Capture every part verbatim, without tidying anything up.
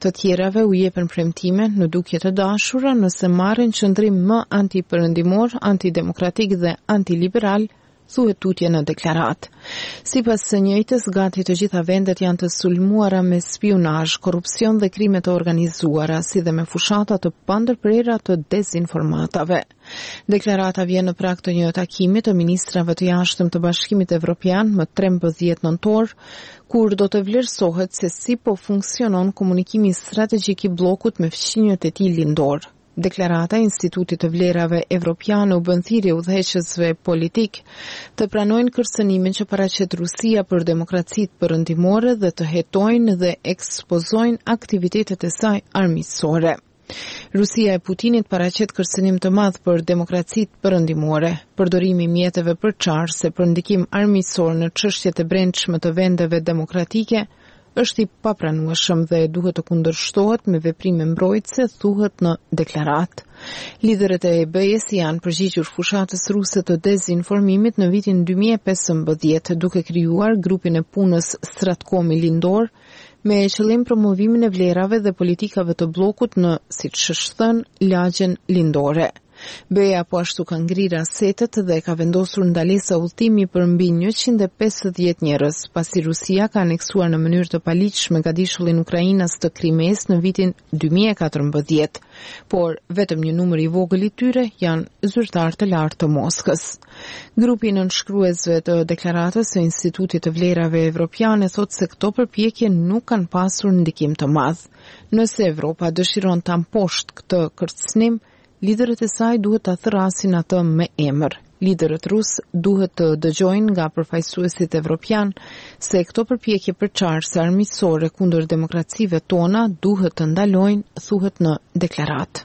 Të tjerave u jepen premtime në dukje të dashura nëse marrin qëndrim më antiperëndimor, antidemokratik dhe antiliberal, thuhet tutje në deklarat. Sipas së njëjtës, gati të gjitha vendet janë të sulmuara me spionazh, korrupsion dhe krime të organizuara, si dhe me fushata të pandërprera të dezinformatave. Deklarata vjen në prag të një takimi të ministrave të jashtëm të Bashkimit Evropian më trembëdhjetë nëntor, kur do të vlerësohet se si po funksionon komunikimi strategjik i bllokut me fqinjët e tij lindor. Deklarata e Institutit të Vlerave Evropiane u bën thirrje udhëheqësve politik të pranojnë kërcënimin që paraqet Rusia për demokracitë perëndimore dhe të hetojnë dhe ekspozojnë aktivitetet e saj armiqësore. Rusia e Putinit paraqet kërcënim të madh për demokracitë perëndimore, përdorimi i mjeteve përçarëse për ndikim armiqësor në çështjet e brendshme të vendeve demokratike është i papranueshëm dhe duhet të kundërshtohet me veprime mbrojtëse, thuhet në deklarat. Liderët e E B-s janë përgjigjur fushatës ruse të dezinformimit në vitin dy mijë e pesëmbëdhjetë, duke krijuar grupin e punës Stratkomi Lindor, me qëllim promovimin e vlerave dhe politikave të bllokut në, siç është thënë, lagjen lindore. B-ja po ashtu ka ngrirë asetet dhe ka vendosur ndalesa udhëtimi për mbi njëqind e pesëdhjetë njerëz, pasi Rusia ka aneksuar në mënyrë të paligjshme gadishullin Ukrainas të Krimes në vitin dy mijë e katërmbëdhjetë, por vetëm një numër i vogël i tyre janë zyrtar të lartë të Moskës. Grupi nënshkruesve të deklaratës së Institutit të Vlerave Evropiane thotë se këto përpjekje nuk kanë pasur ndikim të madh. Nëse Evropa dëshiron ta mposhtë këtë kërcënim, liderët e saj duhet ta thrasin atë me emër. Liderët rus duhet të dëgjojnë nga përfaqësuesit evropian se këto përpjekje përçarëse armiqësore kundër demokracive tona duhet të ndalojnë, thuhet në deklarat.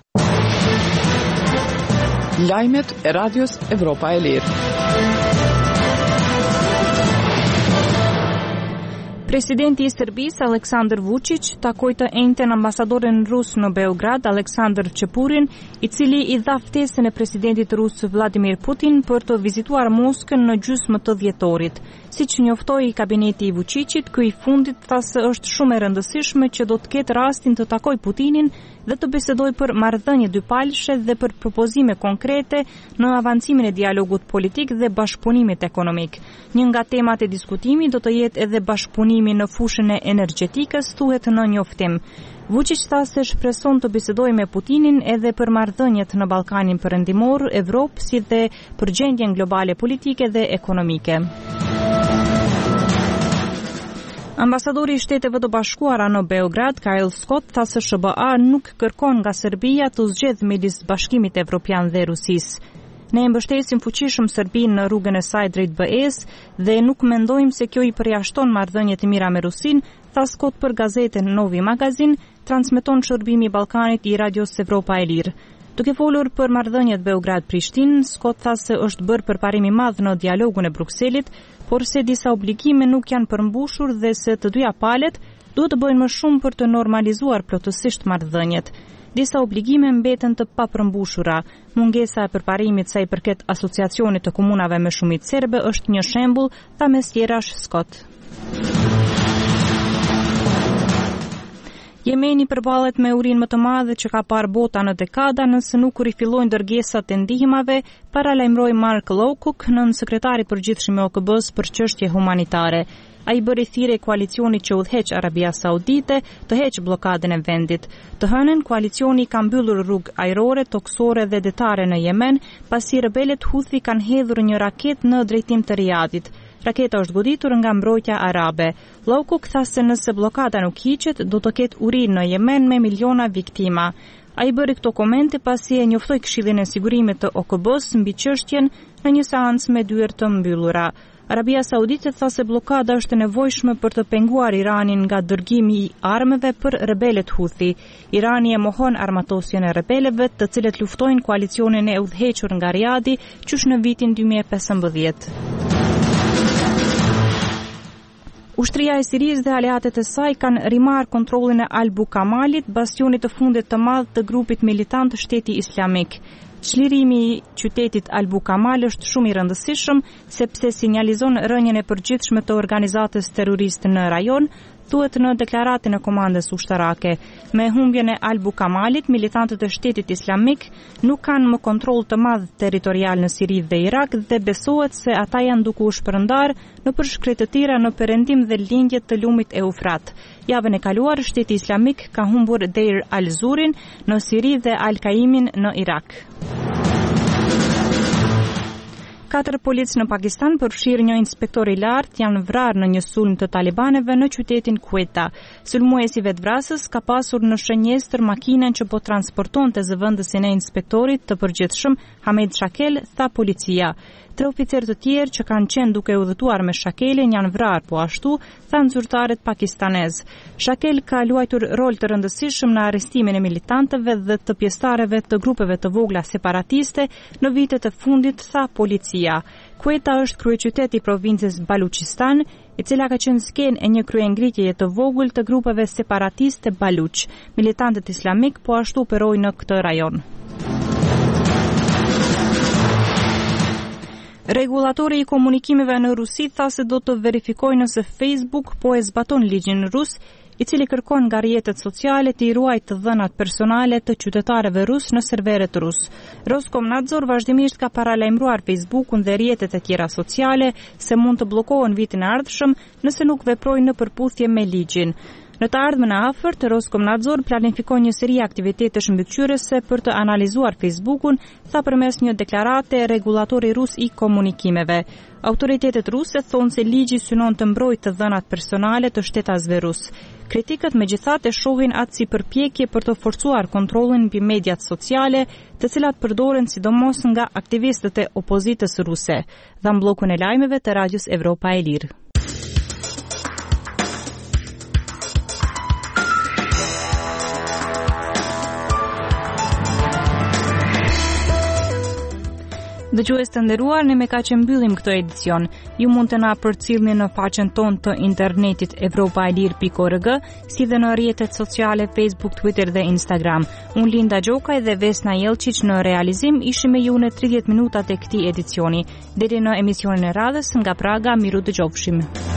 Lajmet e Radios Evropa e Lirë. Presidenti i Serbisë Aleksandar Vučić takoi të njëjtën ambasadorin rus në Beograd, Aleksandar Çepurin, i cili i dha ftesën e presidentit rus Vladimir Putin për të vizituar Moskën në gjysmën të dhjetorit. Siç njoftoi kabineti i Vučićit, ky i fundit tha se është shumë e rëndësishme që do të ketë rastin të takoj Putinin dhe të bisedoj për marrëdhënie dypalëshe dhe për propozime konkrete në avancimin e dialogut politik dhe bashkëpunimit ekonomik. Një nga temat e diskutimit do të jetë edhe bashkëpunimi në fushën e energjetikës, thuhet në njoftim. Vučić tha se shpreson të bisedojë me Putinin edhe për marrëdhëniet në Ballkanin Perëndimor, Evropë, si dhe për gjendjen globale politike dhe ekonomike. Ambasadori i Shteteve të Bashkuara në Beograd, Kyle Scott, tha se S B A nuk kërkon nga Serbia të zgjedhë midis Bashkimit Evropian dhe Rusisë. Ne e mbështesim fuqishëm Serbinë në rrugën e saj drejt B E-s dhe nuk mendojmë se kjo i përjashton marrëdhëniet e mira me Rusinë, tha Scott për gazetën Novi Magazin, transmeton shërbimi i Ballkanit i Radios Evropa e Lirë. Duke folur për marrëdhëniet Beograd-Prishtinë, Scott tha se është bërë përparim i madh në dialogun e Brukselit, por se disa obligime nuk janë përmbushur dhe se të dyja palët duhet të bëjnë më shumë për të normalizuar plotësisht marrëdhëniet. Disa obligime mbeten të papërmbushura. Mungesa e përparimit sa i përket asociacionit të komunave me shumicë serbe është një shembull, tha mes tjerash Scott. Jemeni përballet me urinë më të madhe që ka parë bota në dekada nëse nuk rifillojnë dërgesat e ndihmave, paralajmëroi Mark Lowcock, nën sekretari i përgjithshëm i O K B-s për çështje humanitare. Ai bëri thirrje koalicioni që udhëheq Arabia Saudite të heqë bllokadën e vendit. Të hënën koalicioni ka mbyllur rrugë ajrore, toksore dhe detare në Yemen, pasi rebelët Houthi kanë hedhur një raketë në drejtim të Riyadit. Raketa është goditur nga mbrojtja arabe. Lowcock tha se nëse bllokada nuk hiqet, do të ketë uri në Yemen me miliona viktima. Ai bëri këto komente pasi e njoftoi Këshillin e Sigurimit të O K B-s mbi çështjen në një seancë me dyert të mbyllura. Arabia Saudite tha se bllokada është e nevojshme për të penguar Iranin nga dërgimi i armëve për rebelët Houthi. Irani e mohon armatosjen e rebelëve, të cilët luftojnë koalicionin e udhëhequr nga Riyadi, qysh në vitin dy mijë e pesëmbëdhjetë. Ushtria e Sirisë dhe aleatet e saj kanë rimarrë kontrollin e Al Bukamalit, bastionit të fundit të madh të grupit militant Shteti Islamik. Çlirimi i qytetit Al Bukamal është shumë i rëndësishëm sepse sinjalizon rënien e përgjithshme të organizatës terroriste në rajon, thuhet në deklaratën e komandës ushtarake. Me humbjen e Al Bukamalit, militantët e Shtetit Islamik nuk kanë më kontroll të madh territorial në Siri dhe Irak dhe besohet se ata janë duke u shpërndar në përshkret të tjera në perëndim dhe lindjet të lumit Eufrat. Javën e kaluar, Shteti Islamik ka humbur Deir al-Zurin në Siri dhe Al-Qaimin në Irak. Katër policë në Pakistan, përfshirë një inspektor i lartë, janë vrarë në një sulm të talibanëve në qytetin Quetta. Sulmuesi vetvrasës ka pasur në shënjestër makinën që po transportonte zëvendësin e inspektorit të përgjithshëm Hamed Shakel, tha policia. Tre oficerë të tjerë që kanë qenë duke udhëtuar me Shakelin janë vrarë po ashtu, thanë zyrtarët pakistanez. Shakel ka luajtur rol të rëndësishëm në arrestimin e militantëve dhe të pjesëtarëve të grupeve të vogla separatiste në vitet e fundit, tha policia. Quetta është kryeqyteti i provincës Baluchistan, e cila ka qenë skenë e një kryengritjeje të vogël të grupeve separatiste Baluch. Militantët islamik po ashtu operojnë në këtë rajon. Regulatori i komunikimeve në Rusi tha se do të verifikojë nëse Facebook po e zbaton ligjin rus, i cili kërkon nga rrjetet sociale të i ruajë të dhënat personale të qytetarëve rus në serveret rus. Roskomnadzor vazhdimisht ka paralajmëruar Facebookun dhe rrjetet e tjera sociale se mund të bllokohen vitin e ardhshëm nëse nuk veprojnë në përputhje me ligjin. Në të ardhmen e afërt, Roskomnadzor planifikon një seri aktivitetesh mbikëqyrëse për të analizuar Facebookun, tha përmes një deklarate regulatori rus i komunikimeve. Autoritetet ruse thonë se ligji synon të mbrojtë të dhënat personale të shtetasve rus. Kritikët megjithatë e shohin atë si përpjekje për të forcuar kontrollin mbi mediat sociale, të cilat përdoren sidomos nga aktivistët e opozitës ruse. Dha bllokun e lajmeve të Radios Evropa e Lirë. Dëgjues të nderuar, ne me kaq e mbyllim këtë edicion. Ju mund të na përcjellni në faqen tonë të internetit evropaelir pikë org, si dhe në rrjetet sociale Facebook, Twitter dhe Instagram. Unë Linda Gjokaj dhe Vesna Jelčić në realizim ishim me ju në tridhjetë minutat e këtij edicioni. Deri në emisionin e radhës nga Praga, miru dëgjofshim.